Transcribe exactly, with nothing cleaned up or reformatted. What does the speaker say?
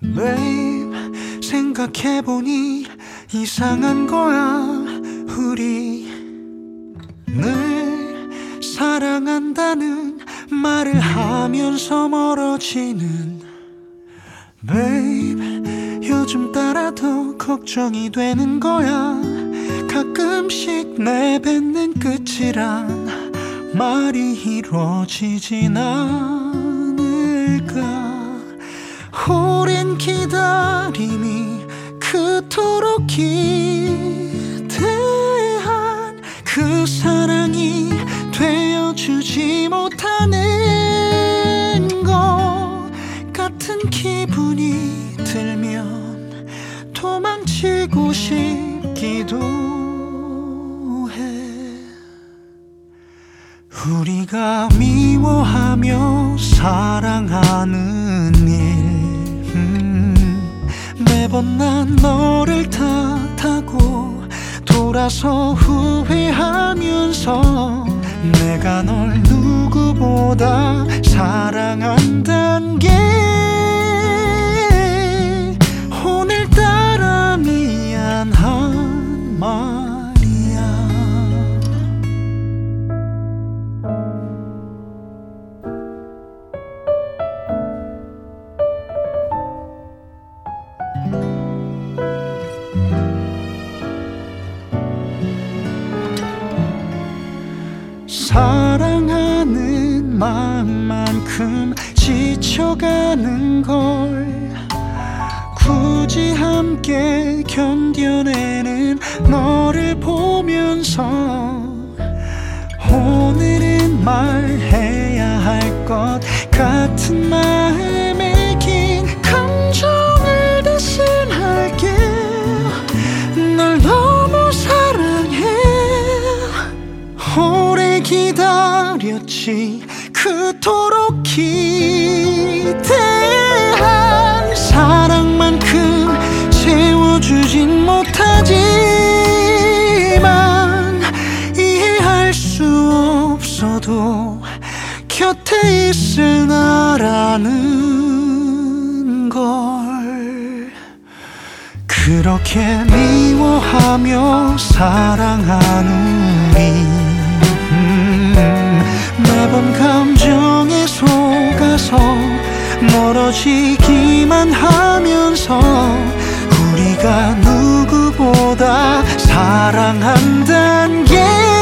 Babe, 생각해보니 이상한 거야. 우리 늘 사랑한다는 말을 하면서 멀어지는 Babe, 요즘 따라 더 걱정이 되는 거야. 가끔씩 내뱉는 끝이란 말이 이루어지진 않을까. 오랜 기다림이 그토록 기대한 그 사랑이 되어주지 못하는 것 같은 기분이 들면 도망치고 싶기도 해. 우리가 미워하며 사랑하는 일, 음, 매번 난 너를 탓하고 돌아서 후회하면서 내가 널 누구보다 사랑한단 게 오늘따라 미안한 말이야. 사랑하는 마음만큼 지쳐가는 걸 굳이 함께 견뎌내는 너를 보면서 오늘은 말해야 할 것 같은 마음에 긴 감정을 대신할게. 널 너무 사랑해. 오래 기다렸지. 그토록 기대한 사랑만큼 채워주진 못하지만 이해할 수 없어도 곁에 있을 나라는 걸. 그렇게 미워하며 사랑하는 우리, 음, 매번 감정에 속아서 멀어지기만 하면서 우리가 누구보다 사랑한단 게